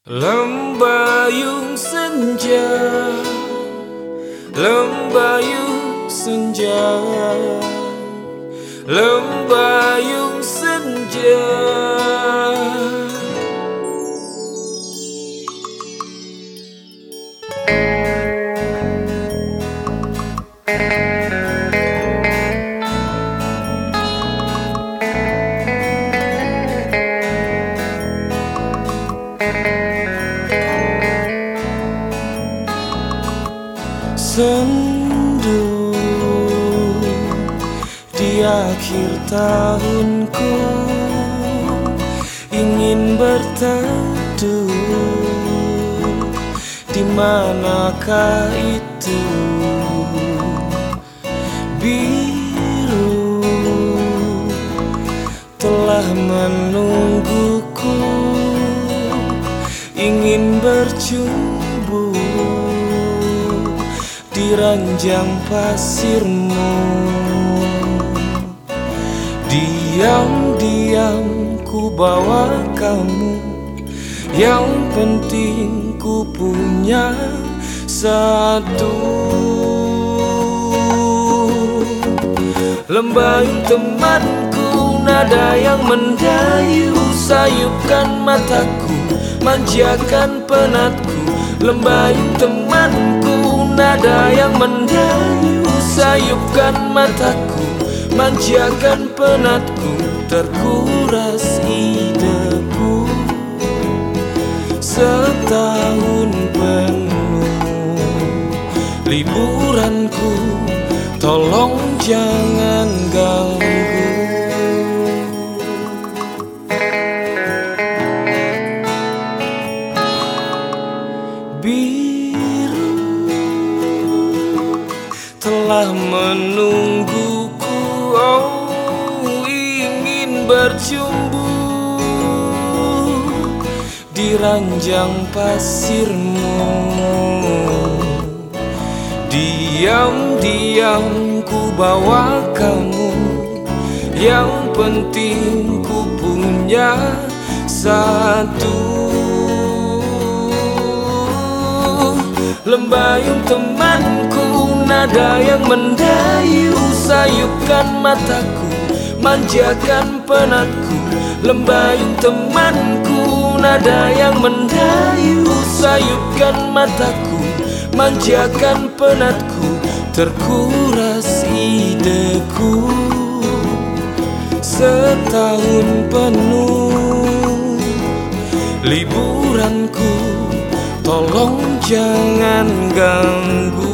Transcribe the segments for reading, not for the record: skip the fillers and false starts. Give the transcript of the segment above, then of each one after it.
Lembayung senja, lembayung senja, lembayung senja. Sendu di akhir tahunku, ingin berteduh. Di manakah itu biru telah menungguku, ingin berjumpa di ranjang pasirmu. Diam-diam ku bawa kamu, yang penting ku punya satu. Lembayung temanku, nada yang mendayu, sayupkan mataku, manjakan penatku. Lembayung temanku, nada yang mendayu, sayupkan mataku, manjakan penatku. Terkuras ideku setahun penuh liburanku, tolong jangan ganggu. Biru telah menungguku, oh ingin berjumpa di ranjang pasirmu. Diam-diam ku bawa kamu, yang penting ku punya satu. Lembayung temanku, nada yang mendayu, sayupkan mataku, manjakan penatku. Lembayung temanku, nada yang mendayu, sayupkan mataku, manjakan penatku. Terkuras ideku setahun penuh liburanku, tolong jangan ganggu.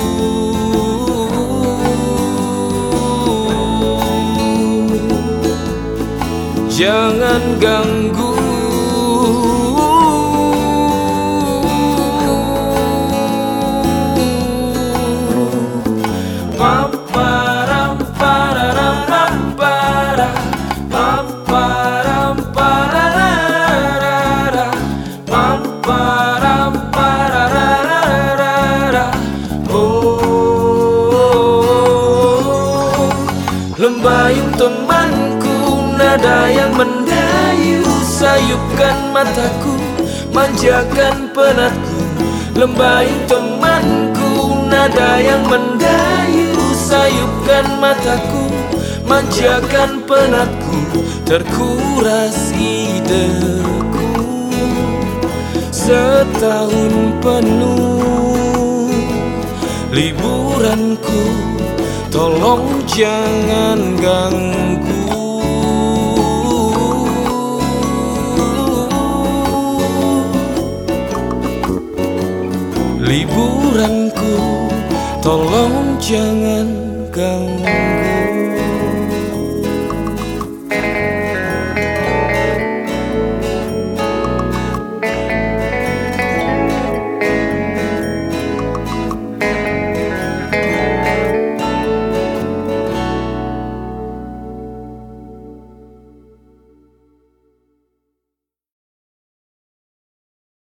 Jangan ganggu. Paparam pararam papara, paparam pararara, paparam pararara. Oh, lembayung temanku, nada yang mendayu, sayupkan mataku, manjakan penatku. Lembayung temanku, nada yang mendayu, sayupkan mataku, manjakan penatku. Terkuras ideku setahun penuh liburanku, tolong jangan ganggu. Liburanku, tolong jangan ganggu.